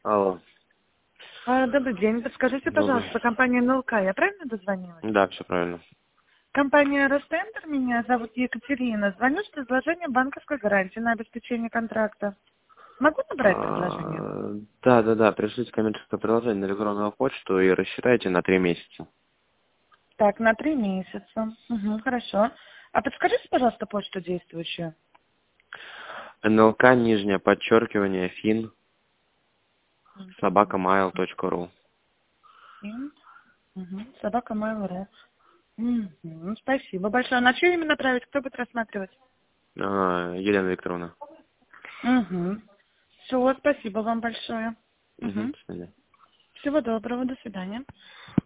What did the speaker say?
Алло. Добрый день. Подскажите, Добрый. пожалуйста, компания НЛК, я правильно дозвонилась? Да, все правильно. Компания Ростендер, меня зовут Екатерина. Звоню с предложением банковской гарантии на обеспечение контракта. Могу набрать предложение? Да. Пришлите коммерческое приложение на электронную почту и рассчитайте на 3 месяца. Так, на 3 месяца. Угу, хорошо. А подскажите, пожалуйста, почту действующую. НЛК, нижнее подчеркивание, фин, собакамайл.ру. Собака Mail.ru. Спасибо большое. На что именно направить? Кто будет рассматривать? Елена Викторовна. Все, спасибо вам большое. До свидания. Всего доброго, до свидания.